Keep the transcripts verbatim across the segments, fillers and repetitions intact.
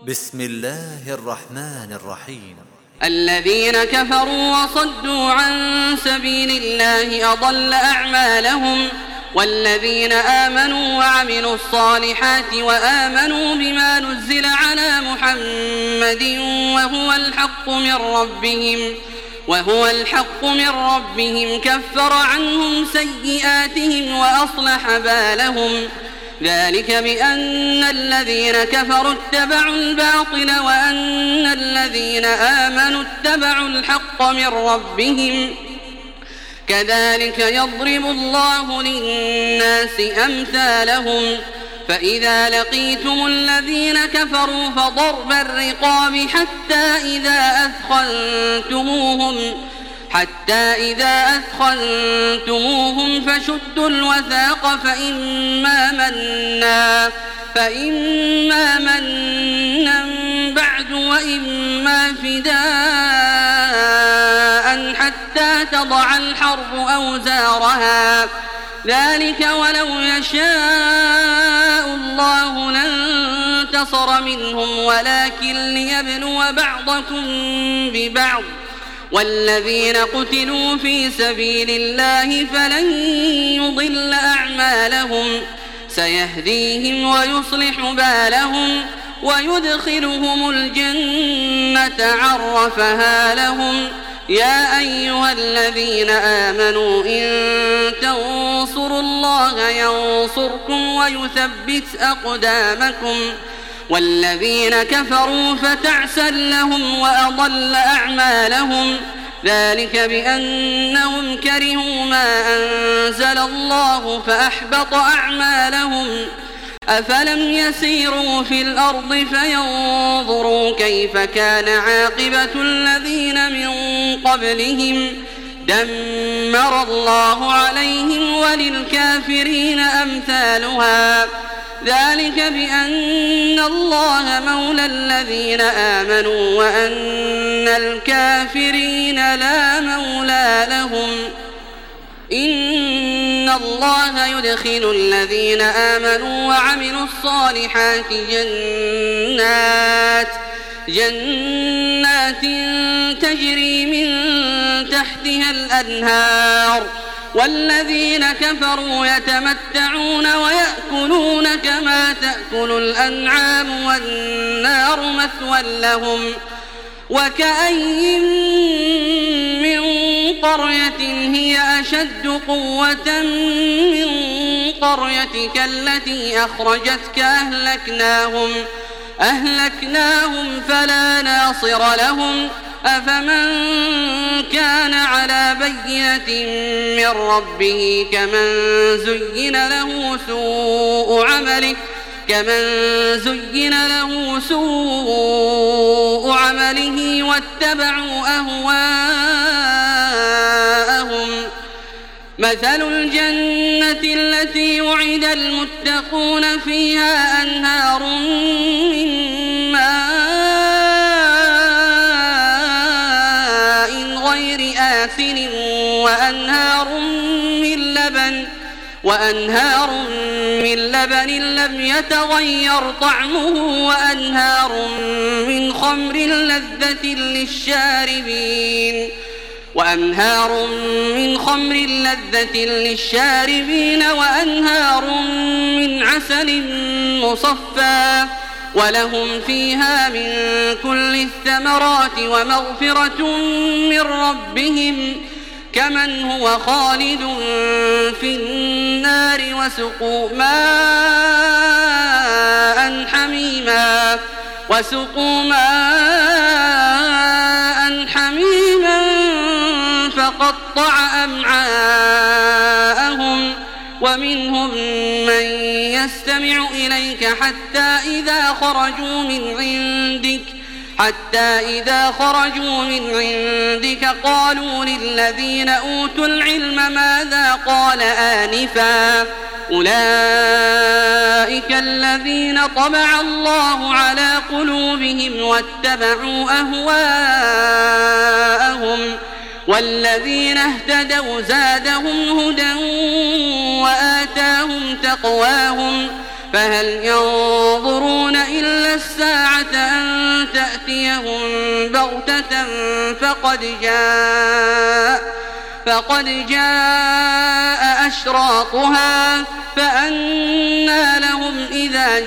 بسم الله الرحمن الرحيم. الذين كفروا وصدوا عن سبيل الله أضل أعمالهم، والذين آمنوا وعملوا الصالحات وآمنوا بما نزل على محمد وهو الحق من ربهم وهو الحق من ربهم كفر عنهم سيئاتهم وأصلح بالهم. ذلك بأن الذين كفروا اتبعوا الباطل وأن الذين آمنوا اتبعوا الحق من ربهم. كذلك يضرب الله للناس أمثالهم. فإذا لقيتم الذين كفروا فضرب الرقاب حتى إذا أثخنتموهم حتى إذا أثخنتموهم فشدوا الوثاق فإما منا فإما منا بعد وإما فداء حتى تضع الحرب أوزارها. ذلك ولو يشاء الله لانتصر منهم ولكن ليبلو بعضكم ببعض. والذين قتلوا في سبيل الله فلن يضل أعمالهم سيهديهم ويصلح بالهم ويدخلهم الجنة عرفها لهم. يا أيها الذين آمنوا إن تنصروا الله ينصركم ويثبت أقدامكم. والذين كفروا فتعسا لهم وأضل أعمالهم. ذلك بأنهم كرهوا ما أنزل الله فأحبط أعمالهم. أفلم يسيروا في الأرض فينظروا كيف كان عاقبة الذين من قبلهم دمر الله عليهم وللكافرين أمثالها. ذلك بأن الله مولى الذين آمنوا وأن الكافرين لا مولى لهم. إن الله يدخل الذين آمنوا وعملوا الصالحات جنات جنات تجري من تحتها الأنهار. والذين كفروا يتمتعون ويأكلون كما تأكل الأنعام والنار مثوى لهم. وكأين من قرية هي أشد قوة من قريتك التي أخرجتك أهلكناهم أهلكناهم فلا ناصر لهم. أفمن كان على بينة من ربه كمن زين له سوء عمله كمن زين له سوء عمله واتبعوا أهواءهم. مثل الجنة التي وعد المتقون فيها أنهار من وأنهار من لبن وأنهار من لبن لم يتغير طعمه وأنهار من خمر لذة للشاربين وأنهار من خمر لذة للشاربين وأنهار من عسل مصفى ولهم فيها من كل الثمرات ومغفرة من ربهم كمن هو خالد في النار وسقوا ماء حميما وسقوا ماء حميما فقطع أمعاءهم. ومنهم من يستمع إليك حتى إذا خرجوا من عندك حتى إذا خرجوا من عندك قالوا للذين أوتوا العلم ماذا قال آنفا أولئك الذين طبع الله على قلوبهم واتبعوا أهواءهم. والذين اهتدوا زادهم هدى وآتاهم تقواهم. فهل ينظرون إلا الساعة أن تأتيهم بغتة فقد جاء فقد جاء أشراطها فأنى لهم إذا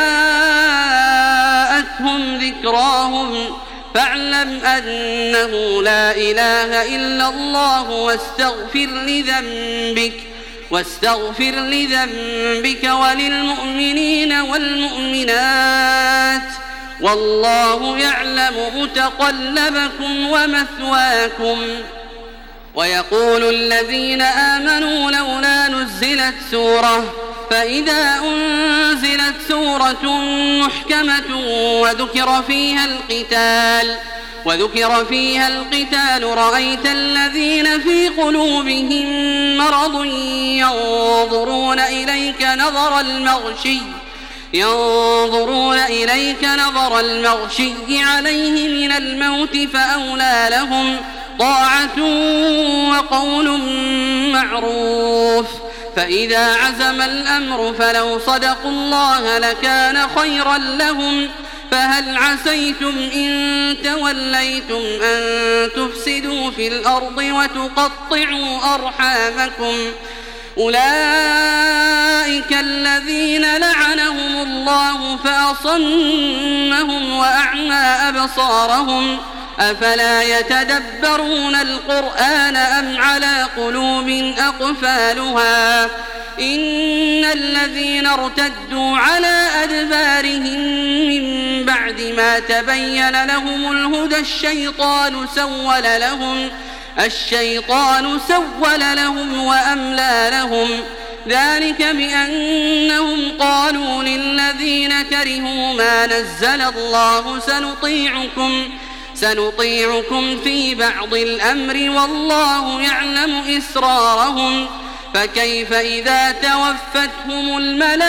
جاءتهم ذكراهم فاعلم أنه لا إله إلا الله واستغفر لذنبك واستغفر لذنبك وللمؤمنين والمؤمنات والله يعلم متقلبكم ومثواكم. ويقول الذين آمنوا لولا نزلت سورة فإذا أنزلت سورة محكمة وذكر فيها القتال وذكر فيها القتال رأيت الذين في قلوبهم مرض ينظرون إليك نظر المغشي ينظرون إليك نظر المغشي عليه من الموت فأولى لهم طاعة وقول معروف. فإذا عزم الأمر فلو صدقوا الله لكان خيرا لهم. فهل عسيتم إن توليتم أن تفسدوا في الأرض وتقطعوا أرحامكم أولئك الذين لعنهم الله فأصمهم وأعمى أبصارهم أفلا يتدبرون القرآن أم على قلوب أقفالها إن الذين ارتدوا على أدبارهم من بعد ما تبين لهم الهدى الشيطان سول لهم الشيطان سول لهم وأملى لهم ذلك بأنهم قالوا للذين كرهوا ما نزل الله سنطيعكم سنطيعكم في بعض الأمر والله يعلم إسرارهم فكيف إذا توفتهم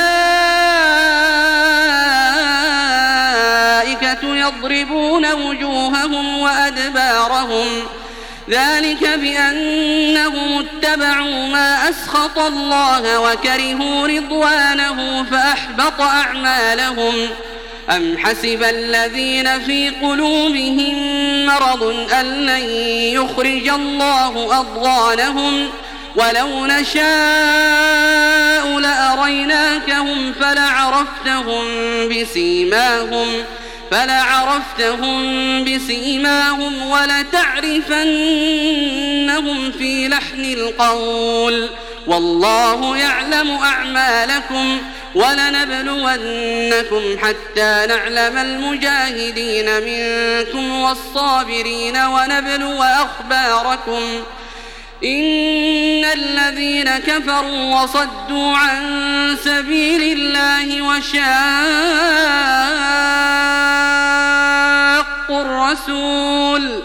الملائكة يضربون وجوههم وأدبارهم ذلك بأنهم اتبعوا ما أسخط الله وكرهوا رضوانه فأحبط أعمالهم أم حسب الذين في قلوبهم مرض أن لن يخرج الله أضغانهم ولو نشاء لأريناكهم فلعرفتهم بسيماهم فلعرفتهم بسيماهم ولتعرفنهم في لحن القول والله يعلم أعمالكم ولنبلونكم حتى نعلم المجاهدين منكم والصابرين ونبلو أخباركم إن الذين كفروا وصدوا عن سبيل الله وشاقوا الرسول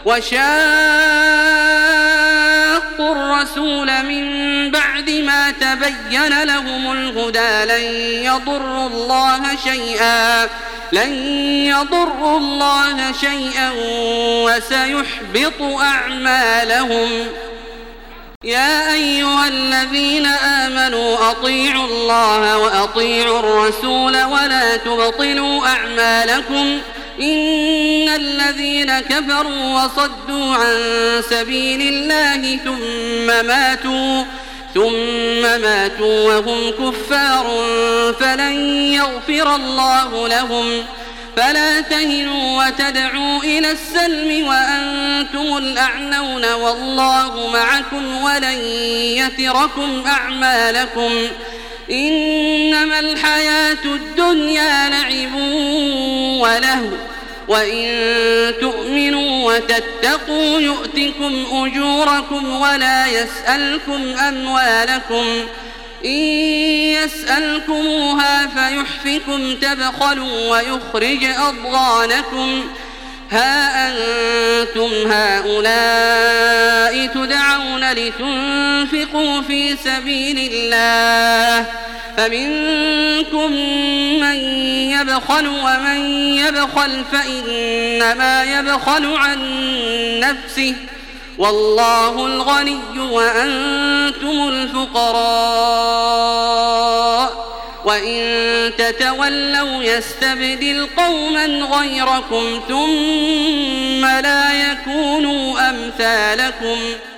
وشاقوا الرسول من بعد ما تبين لهم الهدى لن يضروا الله شيئا لن يضروا الله شيئا وسيحبط أعمالهم. يا أيها الذين آمنوا أطيعوا الله وأطيعوا الرسول ولا تبطلوا أعمالكم إن الذين كفروا وصدوا عن سبيل الله ثم ماتوا ثم ماتوا وهم كفار فلن يغفر الله لهم فلا تهنوا وتدعوا إلى السلم وأنتم الأعلون والله معكم ولن يتركم أعمالكم إنما الحياة الدنيا لعب ولهو وإن تؤمنوا وتتقوا يؤتكم أجوركم ولا يسألكم أموالكم إن يسألكموها فيحفكم تبخلوا ويخرج أضغانكم ها أنتم هؤلاء تدعون لتنفقوا في سبيل الله فمنكم من يبخل ومن يبخل فإنما يبخل عن نفسه والله الغني وأنتم الفقراء وإن تتولوا يستبدل قوما غيركم ثم لا يكونوا أمثالكم